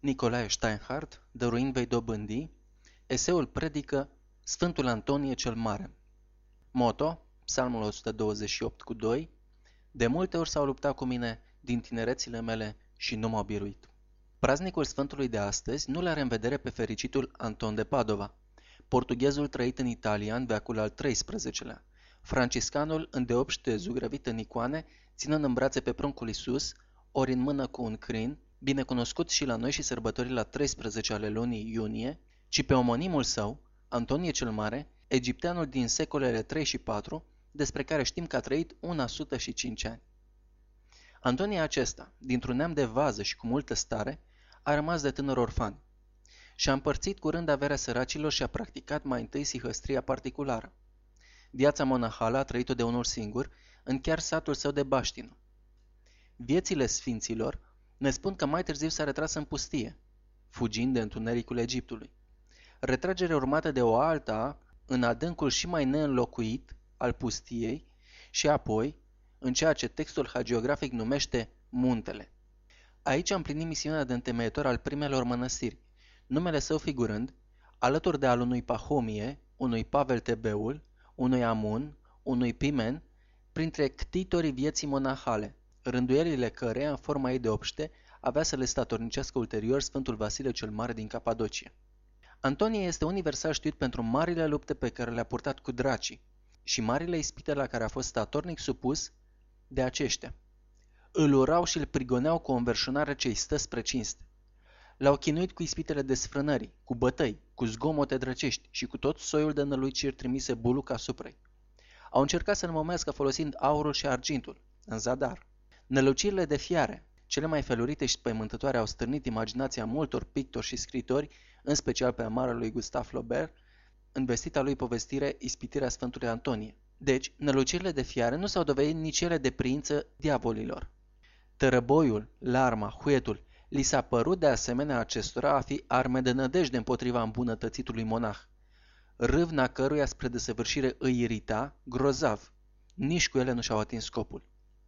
Nicolae Steinhardt, dăruind vei dobândi, eseul predică Sfântul Antonie cel Mare. Moto, Psalmul 128:2, de multe ori s-au luptat cu mine din tinerețile mele și nu m-au biruit. Praznicul Sfântului de astăzi nu l-are în vedere pe fericitul Anton de Padova, portughezul trăit în Italia în veacul al XIII-lea, franciscanul îndeopște zugrăvit în icoane, ținând în brațe pe pruncul Iisus, ori în mână cu un crin, binecunoscut și la noi și sărbătorit la 13 ale lunii iunie, ci pe omonimul său, Antonie cel Mare, egipteanul din secolele 3 și 4, despre care știm că a trăit 105 ani. Antonie acesta, dintr-un neam de vază și cu multă stare, a rămas de tânăr orfan. Și-a împărțit curând averea săracilor și a practicat mai întâi sihăstria particulară. Viața monahală a trăit-o de unul singur, în chiar satul său de baștină. Viețile sfinților ne spun că mai târziu s-a retras în pustie, fugind de întunericul Egiptului. Retragere urmată de o alta în adâncul și mai neînlocuit al pustiei și apoi în ceea ce textul hagiografic numește Muntele. Aici a împlinit misiunea de întemeietor al primelor mănăstiri, numele său figurând, alături de al unui Pahomie, unui Pavel Tebeul, unui Amun, unui Pimen, printre ctitorii vieții monahale, rânduielile căreia, în forma ei de obște, avea să le statornicească ulterior Sfântul Vasile cel Mare din Capadocia. Antonie este universal știut pentru marile lupte pe care le-a purtat cu dracii și marile ispite la care a fost statornic supus de aceștia. Îl urau și îl prigoneau cu o înverșunare ce îi stă spre cinste. L-au chinuit cu ispitele desfrânării, cu bătăi, cu zgomote drăcești și cu tot soiul de năluciri trimise Buluc asupra-i. Au încercat să-l momească folosind aurul și argintul, în zadar. Nălucirile de fiare, cele mai felurite și spăimântătoare, au stârnit imaginația multor pictori și scritori, în special pe amarul Gustave Flaubert, în vestita lui povestire Ispitirea Sfântului Antonie. Deci, nălucirile de fiare nu s-au dovedit nici ele de priință diavolilor. Tărăboiul, larma, huietul, li s-a părut de asemenea acestora a fi arme de nădejde împotriva îmbunătățitului monah, râvna căruia spre desăvârșire îi irita grozav. Nici cu ele nu și-au atins scopul.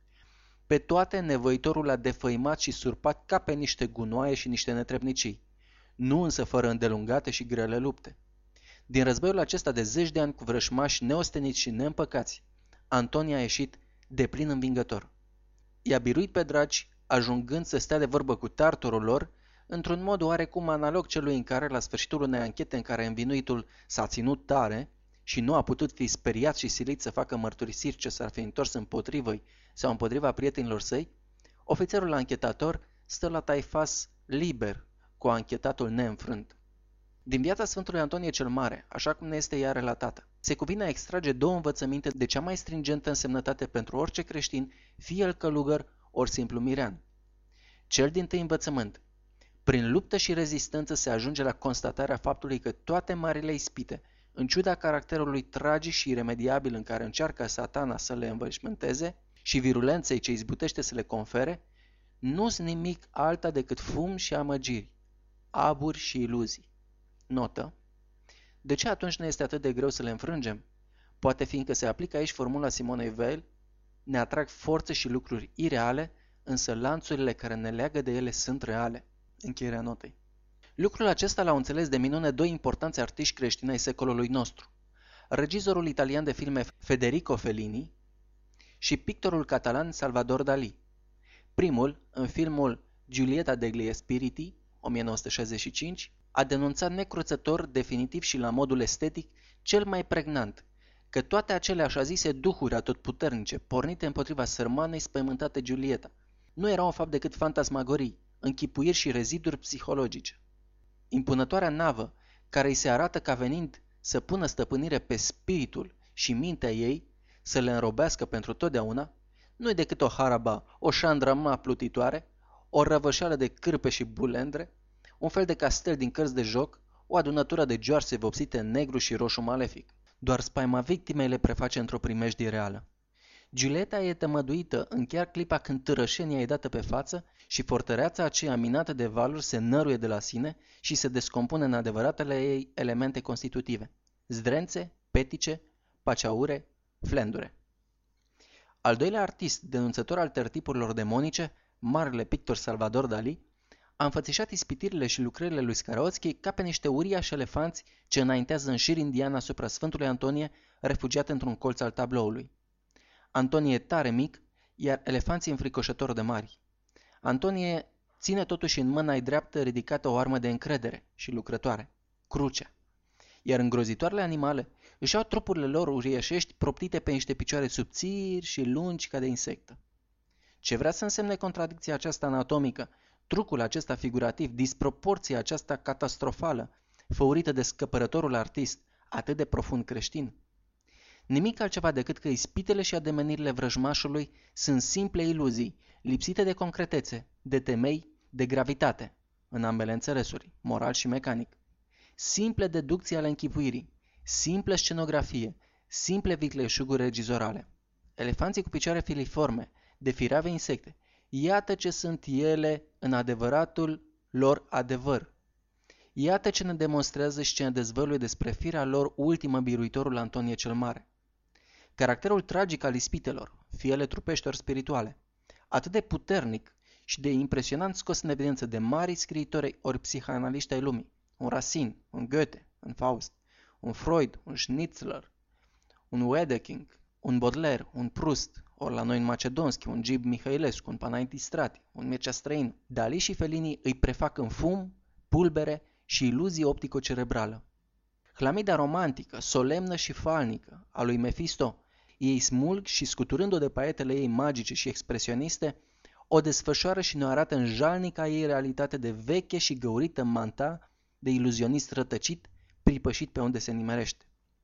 Pe toate nevoitorul l-a defăimat și surpat ca pe niște gunoaie și niște netrebnicii, nu însă fără îndelungate și grele lupte. Din războiul acesta de 10 de ani cu vrășmași neosteniți și neîmpăcați, Antonie a ieșit deplin învingător. I-a biruit pe dragi, ajungând să stea de vorbă cu tartorul lor, într-un mod oarecum analog celui în care, la sfârșitul unei anchete în care învinuitul s-a ținut tare și nu a putut fi speriat și silit să facă mărturisiri ce s-ar fi întors împotrivă-i sau împotriva prietenilor săi, ofițerul anchetator stă la taifas liber cu anchetatul neînfrânt. Din viața Sfântului Antonie cel Mare, așa cum ne este ea relatată, se cuvine a extrage două învățăminte de cea mai stringentă însemnătate pentru orice creștin, fie el călugăr ori simplu mirean. Cel dintâi învățământ. Prin luptă și rezistență se ajunge la constatarea faptului că toate marile ispite, în ciuda caracterului tragic și iremediabil în care încearcă Satana să le învășmânteze și virulenței ce izbutește să le confere, nu-s nimic alta decât fum și amăgiri, aburi și iluzii. Notă. De ce atunci ne este atât de greu să le înfrângem? Poate fiindcă se aplică aici formula Simonei Weil, ne atrag forțe și lucruri ireale, însă lanțurile care ne leagă de ele sunt reale. Încheierea notei. Lucrul acesta l-au înțeles de minune doi importanți artiști creștini ai secolului nostru. Regizorul italian de filme Federico Fellini și pictorul catalan Salvador Dalí. Primul, în filmul Giulietta degli Spiriti, 1965, a denunțat necruțător, definitiv și la modul estetic, cel mai pregnant, că toate acele așa zise duhuri atotputernice, pornite împotriva sărmanei spăimântate Giulietta, nu erau în fapt decât fantasmagorii, închipuiri și reziduri psihologice. Impunătoarea navă, care îi se arată ca venind să pună stăpânire pe spiritul și mintea ei, să le înrobească pentru totdeauna, nu-i decât o haraba, o șandramă plutitoare, o răvășeală de cârpe și bulendre, un fel de castel din cărți de joc, o adunătură de gioarse vopsite în negru și roșu malefic. Doar spaima victimei le preface într-o primejdie reală. Giulietta e tămăduită în chiar clipa când târășenia e dată pe față și fortăreața aceea minată de valuri se năruie de la sine și se descompune în adevăratele ei elemente constitutive: zdrențe, petice, paceaure, flendure. Al doilea artist, denunțător al tertipurilor demonice, marele pictor Salvador Dalí, a înfățișat ispitirile și lucrările lui Scarăoțchi ca pe niște uriași elefanți ce înaintează în șir indian asupra Sfântului Antonie, refugiat într-un colț al tabloului. Antonie e tare mic, iar elefanții înfricoșător de mari. Antonie ține totuși în mâna-i dreaptă ridicată o armă de încredere și lucrătoare, crucea. Iar îngrozitoarele animale își au trupurile lor uriașești proptite pe niște picioare subțiri și lungi ca de insectă. Ce vrea să însemne contradicția aceasta anatomică, trucul acesta figurativ, disproporția aceasta catastrofală, făurită de scăpărătorul artist, atât de profund creștin? Nimic altceva decât că ispitele și ademenirile vrăjmașului sunt simple iluzii, lipsite de concretețe, de temei, de gravitate, în ambele înțelesuri, moral și mecanic. Simple deducții ale închipuirii, simple scenografie, simple vicleșuguri regizorale. Elefanții cu picioare filiforme, de firave insecte, iată ce sunt ele în adevăratul lor adevăr. Iată ce ne demonstrează și ce ne dezvăluie despre firea lor ultimă biruitorul Antonie cel Mare. Caracterul tragic al ispitelor, fie ele trupești ori spirituale, atât de puternic și de impresionant scos în evidență de mari scriitori ori psihanaliști ai lumii, un Racine, un Goethe, un Faust, un Freud, un Schnitzler, un Wedekind, un Baudelaire, un Proust, ori la noi în Macedonski, un Gib Mihailescu, un Panaiti Strati, un Mircea Străin. Dali și Fellini îi prefac în fum, pulbere și iluzie optico-cerebrală. Hlamida romantică, solemnă și falnică a lui Mephisto, ei smulg și scuturând-o de paetele ei magice și expresioniste, o desfășoară și ne arată în jalnica ei realitate de veche și găurită manta de iluzionist rătăcit, pripășit pe unde se nimerește.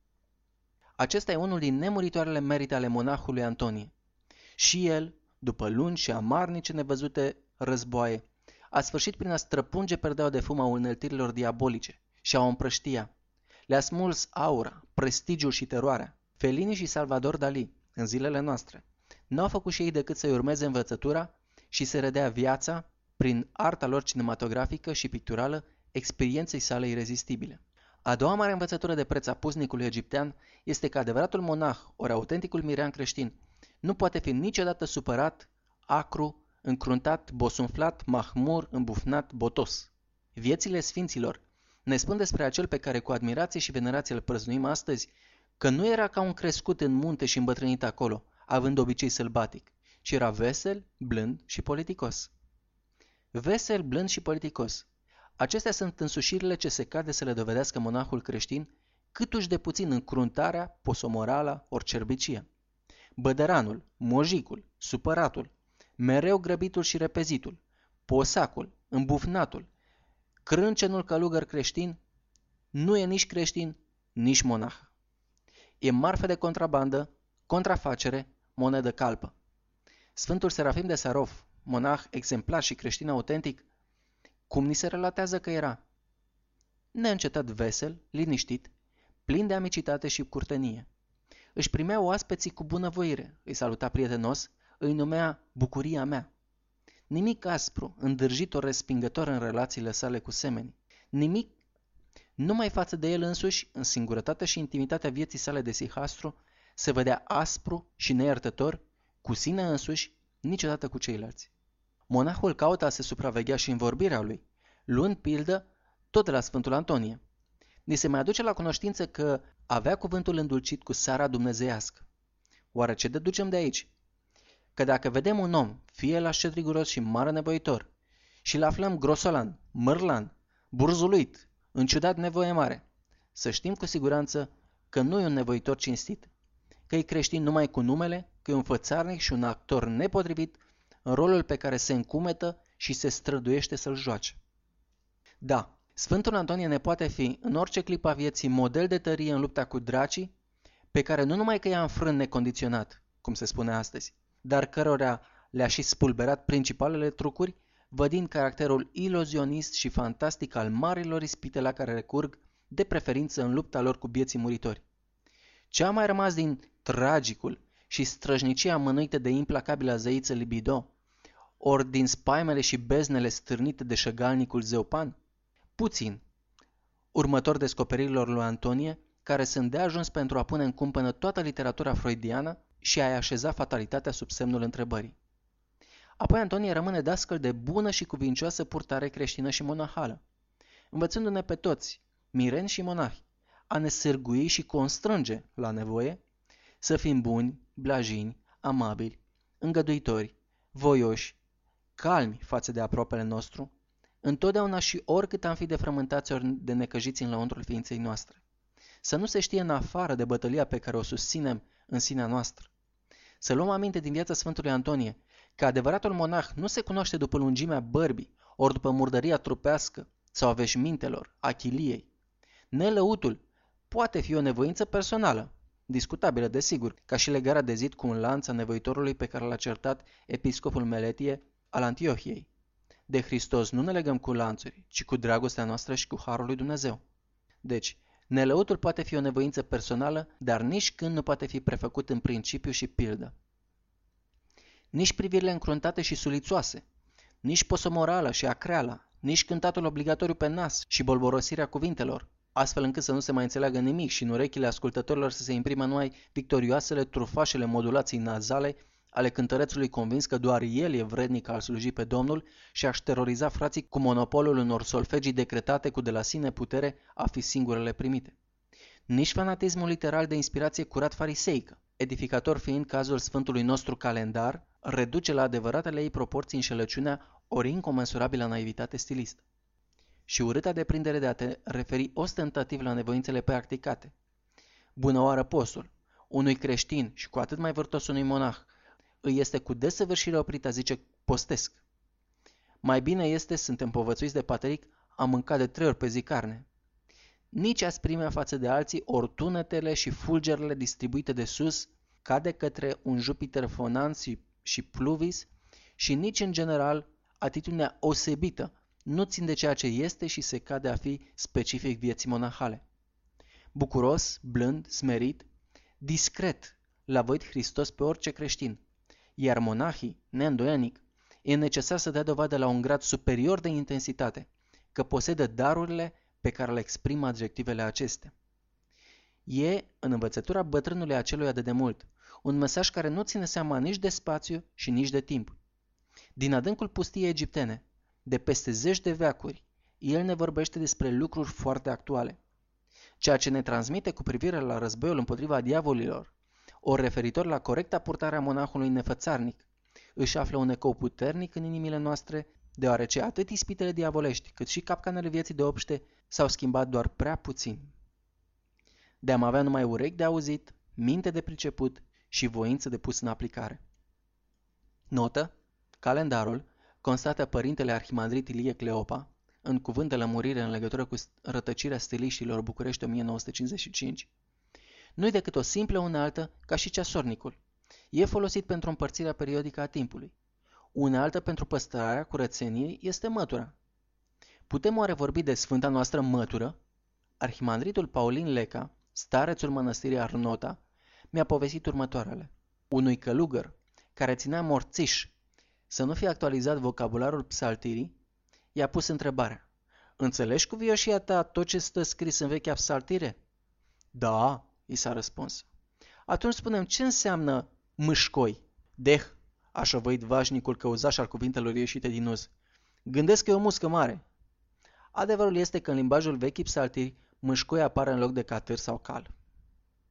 Acesta e unul din nemuritoarele merite ale monahului Antonie. Și el, după lungi și amarnice nevăzute războaie, a sfârșit prin a străpunge perdeaua de fum a uneltirilor diabolice și a o împrăștia. Le-a smuls aura, prestigiul și teroarea. Fellini și Salvador Dalí, în zilele noastre, n-au făcut și ei decât să-i urmeze învățătura și să redea viața, prin arta lor cinematografică și picturală, experienței sale irezistibile. A doua mare învățătură de preț a pusnicului egiptean este că adevăratul monah, ori autenticul mirean creștin, nu poate fi niciodată supărat, acru, încruntat, bosunflat, mahmur, îmbufnat, botos. Viețile sfinților ne spun despre acel pe care cu admirație și venerație îl prăznuim astăzi, că nu era ca un crescut în munte și îmbătrânit acolo, având obicei sălbatic, ci era vesel, blând și politicos. Vesel, blând și politicos. Acestea sunt însușirile ce se cade să le dovedească monahul creștin, câtuși de puțin încruntarea, posomorala ori cerbicia. Bădăranul, mojicul, supăratul, mereu grăbitul și repezitul, posacul, îmbufnatul, crâncenul călugăr creștin, nu e nici creștin, nici monah. E marfă de contrabandă, contrafacere, monedă calpă. Sfântul Serafim de Sarov, monah exemplar și creștin autentic, cum ni se relatează că era? Neîncetat vesel, liniștit, plin de amicitate și curtenie. Își primea oaspeții cu bunăvoire, îi saluta prietenos, îi numea bucuria mea. Nimic aspru, îndârjit ori respingător în relațiile sale cu semenii. Nimic, numai față de el însuși, în singurătatea și intimitatea vieții sale de sihastru, se vedea aspru și neiertător, cu sine însuși, niciodată cu ceilalți. Monahul caută a se supraveghea și în vorbirea lui, luând pildă tot de la Sfântul Antonie. Ni se mai aduce la cunoștință că avea cuvântul îndulcit cu sara dumnezeiască. Oare ce deducem de aici? Că dacă vedem un om, fie el așa riguros și mare nevoitor, și-l aflăm grosolan, mărlan, burzuluit, în ciudat nevoie mare, să știm cu siguranță că nu e un nevoitor cinstit, că e creștin numai cu numele, că e un fățarnic și un actor nepotrivit în rolul pe care se încumetă și se străduiește să-l joace. Da, Sfântul Antonie ne poate fi, în orice clipă a vieții, model de tărie în lupta cu dracii, pe care nu numai că i-a înfrânt necondiționat, cum se spune astăzi, dar cărora le-a și spulberat principalele trucuri, vădind caracterul iluzionist și fantastic al marilor ispite la care recurg, de preferință în lupta lor cu bieții muritori. Ce a mai rămas din tragicul și străjnicia mânuită de implacabila zeiță libido, ori din spaimele și beznele stârnite de șăgalnicul zeu Pan? Puțin. Următor descoperirilor lui Antonie, care sunt de ajuns pentru a pune în cumpănă toată literatura freudiană și a-i așeza fatalitatea sub semnul întrebării. Apoi Antonie rămâne dascăl de bună și cuvincioasă purtare creștină și monahală, învățându-ne pe toți, mireni și monahi, a ne sârgui și constrânge, la nevoie, să fim buni, blajini, amabili, îngăduitori, voioși, calmi față de aproapele nostru, întotdeauna și oricât am fi de frământați ori de necăjiți în lăuntrul ființei noastre. Să nu se știe în afară de bătălia pe care o susținem în sinea noastră. Să luăm aminte din viața Sfântului Antonie că adevăratul monah nu se cunoaște după lungimea bărbii, ori după murdăria trupească sau a veșmintelor, a chiliei. Nelăutul poate fi o nevoință personală, discutabilă desigur, ca și legarea de zid cu un lanț a nevoitorului pe care l-a certat episcopul Meletie al Antiohiei. De Hristos nu ne legăm cu lanțuri, ci cu dragostea noastră și cu harul lui Dumnezeu. Deci, nelăutul poate fi o nevoință personală, dar nici când nu poate fi prefăcut în principiu și pildă. Nici privirile încruntate și sulițoase, nici posomorala și acreala, nici cântatul obligatoriu pe nas și bolborosirea cuvintelor, astfel încât să nu se mai înțeleagă nimic și în urechile ascultătorilor să se imprimă numai victorioasele, trufașele modulații nazale ale cântărețului convins că doar el e vrednic al sluji pe Domnul și a-și teroriza frații cu monopolul unor solfegii decretate cu de la sine putere a fi singurele primite. Nici fanatismul literal de inspirație curat fariseică, edificator fiind cazul sfântului nostru calendar, reduce la adevăratele ei proporții înșelăciunea ori incomensurabilă naivitate stilistă. Și urâta deprindere de a te referi ostentativ la nevoințele practicate. Bună oară postul, unui creștin și cu atât mai vârtos unui monah, îi este cu desăvârșire oprit a zice postesc. Mai bine este, suntem povățuiți de Pateric, a mâncat de 3 ori pe zi carne. Nici asprimea față de alții, ori tunetele și fulgerele distribuite de sus, ca de către un Jupiter fonans și pluvis, și nici în general atitudinea osebită nu țin de ceea ce este și se cade a fi specific vieții monahale. Bucuros, blând, smerit, discret, l-a voit Hristos pe orice creștin, iar monahii, neîndoianic, e necesar să dea dovadă la un grad superior de intensitate, că posedă darurile pe care le exprimă adjectivele acestea. E, în învățătura bătrânului aceluia de demult, un mesaj care nu ține seama nici de spațiu și nici de timp. Din adâncul pustiei egiptene, de peste 10 de veacuri, el ne vorbește despre lucruri foarte actuale. Ceea ce ne transmite cu privire la războiul împotriva diavolilor, ori referitor la corecta purtare a monahului nefățarnic, își află un ecou puternic în inimile noastre, deoarece atât ispitele diavolești, cât și capcanele vieții de obște s-au schimbat doar prea puțin. De-am avea numai urechi de auzit, minte de priceput și voință de pus în aplicare. Notă: calendarul constată părintele arhimandrit Ilie Cleopa, în cuvânt de lămurire în legătură cu rătăcirea stiliștilor București 1955, nu-i decât o simplă unealtă ca și ceasornicul. E folosit pentru împărțirea periodică a timpului. Unealtă pentru păstrarea curățeniei este mătura. Putem oare vorbi de sfânta noastră mătură? Arhimandritul Paulin Leca, starețul mănăstirii Arnota, mi-a povestit următoarele. Unui călugăr care ținea morțiș să nu fie actualizat vocabularul psaltirii, i-a pus întrebarea: înțelegi cu vioșia ta tot ce stă scris în vechea psaltire? Da, i s-a răspuns. Atunci spunem, ce înseamnă mâșcoi? Deh, a șovăit vașnicul căuzaș al cuvintelor ieșite din uz. Gândesc că e o muscă mare. Adevărul este că în limbajul vechii psaltiri, mâșcoi apare în loc de catâr sau cal.